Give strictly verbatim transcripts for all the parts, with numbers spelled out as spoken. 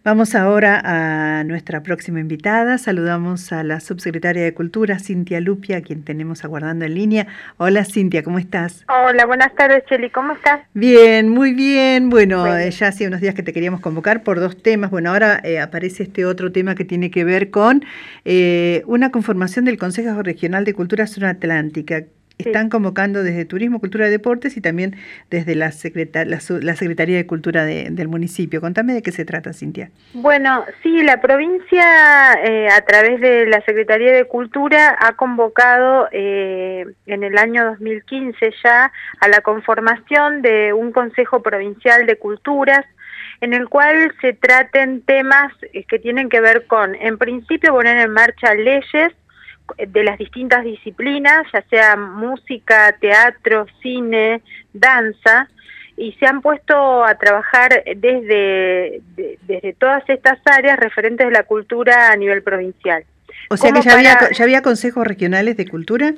Vamos ahora a nuestra próxima invitada. Saludamos a la subsecretaria de Cultura, Cintia Lupia, a quien tenemos aguardando en línea. Hola Cintia, ¿cómo estás? Hola, buenas tardes, Cheli, ¿cómo estás? Bien, muy bien. Bueno, Bueno. Eh, ya hace unos días que te queríamos convocar por dos temas. Bueno, ahora eh, aparece este otro tema que tiene que ver con eh, una conformación del Consejo Regional de Cultura Zona Atlántica. Están sí. convocando desde Turismo, Cultura y Deportes y también desde la, secretar la, la Secretaría de Cultura de, del municipio. Contame de qué se trata, Cintia. Bueno, sí, la provincia eh, a través de la Secretaría de Cultura ha convocado eh, en el año dos mil quince ya a la conformación de un Consejo Provincial de Culturas en el cual se traten temas que tienen que ver con, en principio, poner en marcha leyes de las distintas disciplinas, ya sea música, teatro, cine, danza, y se han puesto a trabajar desde, de, desde todas estas áreas referentes de la cultura a nivel provincial. O sea que ya, para... había, ya había consejos regionales de cultura.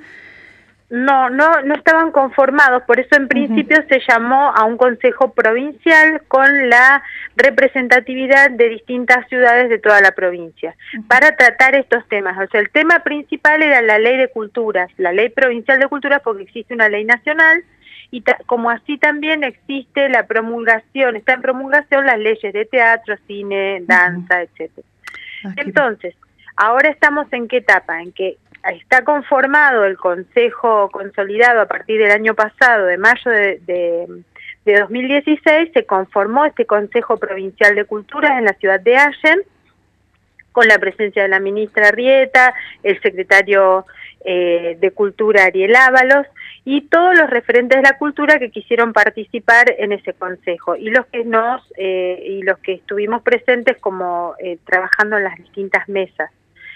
No, no, no estaban conformados, por eso en principio uh-huh. se llamó a un consejo provincial con la representatividad de distintas ciudades de toda la provincia, uh-huh. para tratar estos temas. O sea, el tema principal era la ley de culturas, la ley provincial de culturas, porque existe una ley nacional, y ta- como así también existe la promulgación, está en promulgación las leyes de teatro, cine, danza, uh-huh. etcétera. Ah, Entonces, ahora estamos en qué etapa, en que está conformado el Consejo Consolidado a partir del año pasado, de mayo de, de, de dos mil dieciséis, se conformó este Consejo Provincial de Culturas en la ciudad de Allen, con la presencia de la ministra Rieta, el secretario eh, de Cultura Ariel Ábalos, y todos los referentes de la cultura que quisieron participar en ese consejo, y los que nos eh, y los que estuvimos presentes como eh, trabajando en las distintas mesas.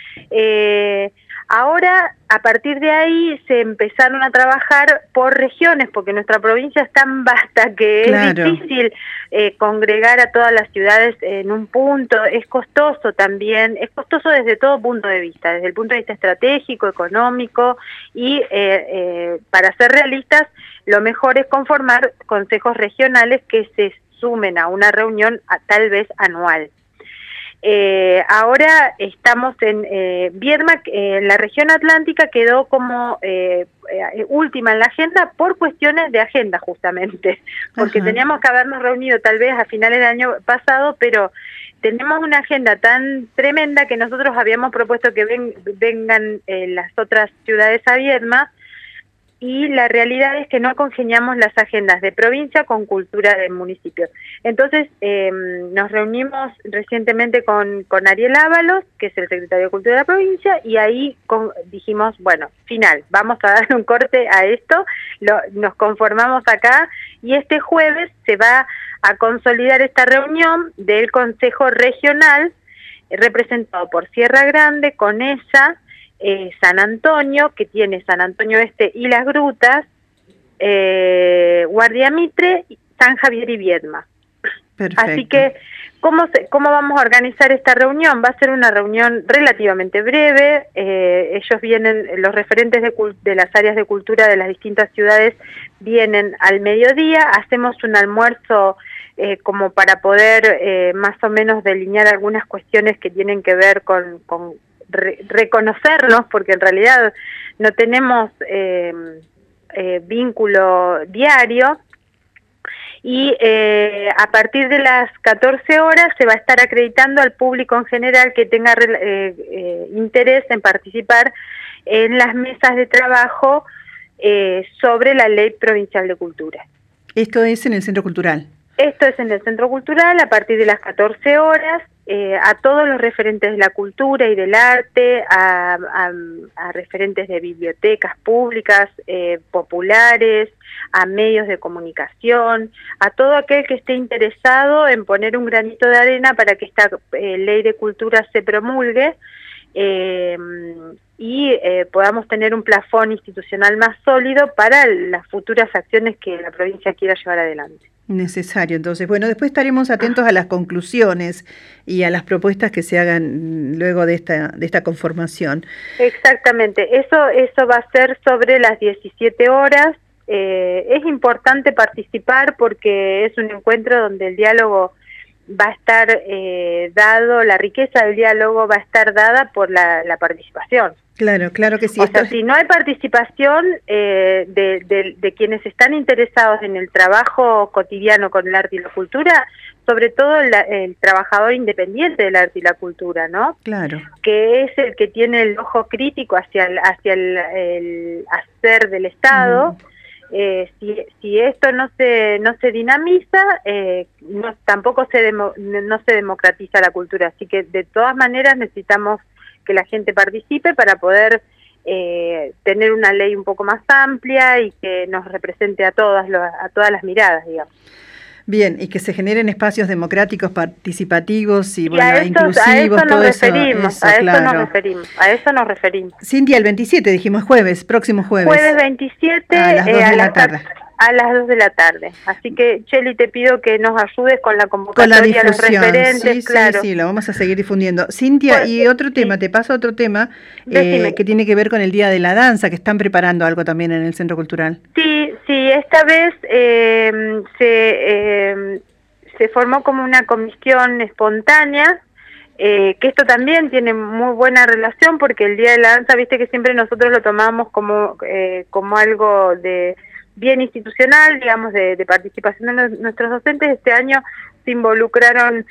Eh, ahora, a partir de ahí, se empezaron a trabajar por regiones, porque nuestra provincia es tan vasta que claro. es difícil eh, congregar a todas las ciudades en un punto, es costoso también, es costoso desde todo punto de vista, desde el punto de vista estratégico, económico, y eh, eh, para ser realistas, lo mejor es conformar consejos regionales que se sumen a una reunión a, tal vez anual. Eh, ahora estamos en eh, Viedma, eh, en la región atlántica quedó como eh, eh, última en la agenda por cuestiones de agenda justamente, porque Ajá. teníamos que habernos reunido tal vez a finales del año pasado, pero tenemos una agenda tan tremenda que nosotros habíamos propuesto que ven, vengan eh, las otras ciudades a Viedma, y la realidad es que no congeniamos las agendas de provincia con cultura del municipio. Entonces, eh, nos reunimos recientemente con, con Ariel Ábalos, que es el secretario de Cultura de la provincia, y ahí con, dijimos, bueno, final, vamos a dar un corte a esto, lo, nos conformamos acá, y este jueves se va a consolidar esta reunión del Consejo Regional, eh, representado por Sierra Grande, Conesa, Eh, San Antonio, que tiene San Antonio Este y Las Grutas, eh, Guardia Mitre, San Javier y Viedma. Perfecto. Así que, ¿cómo, se, ¿cómo vamos a organizar esta reunión? Va a ser una reunión relativamente breve, eh, ellos vienen, los referentes de, de las áreas de cultura de las distintas ciudades vienen al mediodía, hacemos un almuerzo eh, como para poder eh, más o menos delinear algunas cuestiones que tienen que ver con... con Re reconocernos, porque en realidad no tenemos eh, eh, vínculo diario, y eh, a partir de las catorce horas se va a estar acreditando al público en general que tenga eh, eh, interés en participar en las mesas de trabajo eh, sobre la Ley Provincial de Cultura. ¿Esto es en el Centro Cultural? Esto es en el Centro Cultural a partir de las catorce horas. Eh, a todos los referentes de la cultura y del arte, a, a, a referentes de bibliotecas públicas, eh, populares, a medios de comunicación, a todo aquel que esté interesado en poner un granito de arena para que esta eh, ley de cultura se promulgue eh, y eh, podamos tener un plafón institucional más sólido para las futuras acciones que la provincia quiera llevar adelante. Necesario, entonces. Bueno, después estaremos atentos a las conclusiones y a las propuestas que se hagan luego de esta de esta conformación. Exactamente, eso eso va a ser sobre las diecisiete horas. Eh, es importante participar porque es un encuentro donde el diálogo va a estar eh, dado, la riqueza del diálogo va a estar dada por la, la participación. Claro, claro que sí. O Esto sea, es... si no hay participación eh, de, de, de quienes están interesados en el trabajo cotidiano con el arte y la cultura, sobre todo el, el trabajador independiente del arte y la cultura, ¿no? Claro. Que es el que tiene el ojo crítico hacia el, hacia el, el hacer del Estado. Uh-huh. Eh, si, si esto no se no se dinamiza, eh, no, tampoco se demo, no se democratiza la cultura. Así que de todas maneras necesitamos que la gente participe para poder eh, tener una ley un poco más amplia y que nos represente a todas los, a todas las miradas, digamos. Bien, y que se generen espacios democráticos, participativos y, y bueno, a inclusivos, a eso todo nos referimos, eso, a eso claro. nos referimos, a eso nos referimos. Cintia, el veintisiete dijimos jueves, próximo jueves. Jueves veintisiete a las dos eh, de a la tarde. A las dos de la tarde. Así que, Cheli, te pido que nos ayudes con la convocatoria, con la difusión. Los referentes, sí, claro. Sí, sí, lo vamos a seguir difundiendo. Cintia, pues, y otro tema, sí. te paso otro tema eh, que tiene que ver con el Día de la Danza, que están preparando algo también en el Centro Cultural. Sí, sí, esta vez eh, se, eh, se formó como una comisión espontánea, eh, que esto también tiene muy buena relación, porque el Día de la Danza, viste que siempre nosotros lo tomamos como, eh, como algo de bien institucional, digamos, de, de participación de nuestros docentes. Este año se involucraron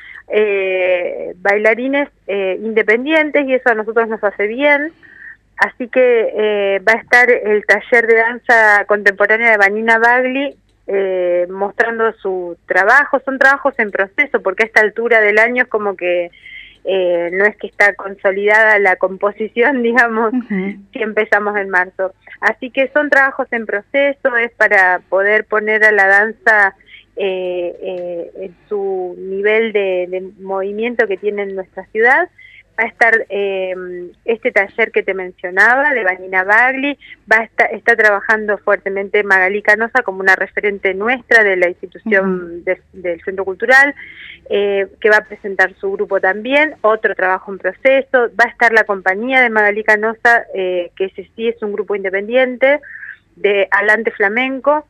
eh, bailarines eh, independientes y eso a nosotros nos hace bien. Así que eh, va a estar el taller de danza contemporánea de Vanina Bagli eh, mostrando su trabajo. Son trabajos en proceso, porque a esta altura del año es como que Eh, no es que está consolidada la composición, digamos, uh-huh. si empezamos en marzo. Así que son trabajos en proceso, es para poder poner a la danza eh, eh, en su nivel de, de movimiento que tiene en nuestra ciudad. Va a estar eh, este taller que te mencionaba, de Vanina Bagli, va a estar, está trabajando fuertemente Magalí Canosa como una referente nuestra de la institución uh-huh. de, del Centro Cultural, eh, que va a presentar su grupo también, otro trabajo en proceso. Va a estar la compañía de Magalí Canosa, eh, que ese sí es un grupo independiente, de Alante Flamenco.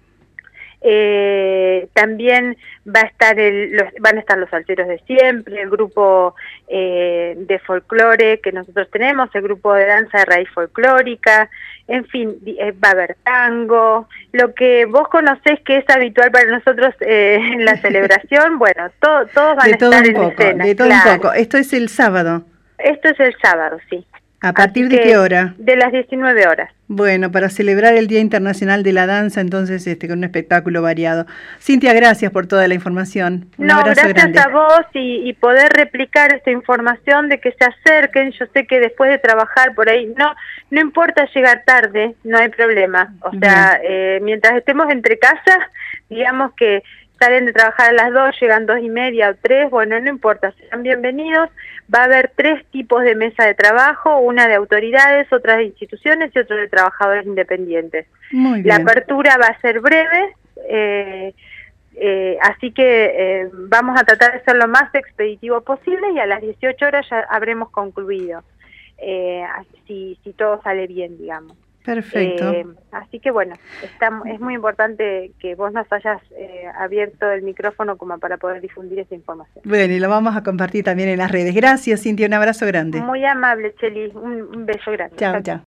Eh, también va a estar el, los, van a estar los salseros de siempre, el grupo eh, de folclore que nosotros tenemos, el grupo de danza de raíz folclórica, en fin, eh, va a haber tango, lo que vos conocés que es habitual para nosotros eh, en la celebración. Bueno, to, todos van de a estar todo un en poco, escena. De todo claro. un poco. Esto es el sábado. Esto es el sábado, sí. ¿A partir Así de qué hora? De las diecinueve horas. Bueno, para celebrar el Día Internacional de la Danza, entonces, este, con un espectáculo variado. Cintia, gracias por toda la información. Un no, abrazo gracias grande. a vos y, y poder replicar esta información, de que se acerquen. Yo sé que después de trabajar por ahí, no no importa llegar tarde, no hay problema. O sea, eh, mientras estemos entre casas, digamos que salen de trabajar a las dos, llegan dos y media o tres, bueno, no importa, serán bienvenidos. Va a haber tres tipos de mesa de trabajo, una de autoridades, otra de instituciones y otra de trabajadores independientes. Muy bien. La apertura va a ser breve, eh, eh, así que eh, vamos a tratar de ser lo más expeditivo posible y a las dieciocho horas ya habremos concluido, eh, si, si todo sale bien, digamos. Perfecto. Eh, así que bueno, está, es muy importante que vos nos hayas eh, abierto el micrófono como para poder difundir esa información. Bueno, y lo vamos a compartir también en las redes. Gracias, Cintia, un abrazo grande. Muy amable, Cheli, un, un beso grande. Chao, chao.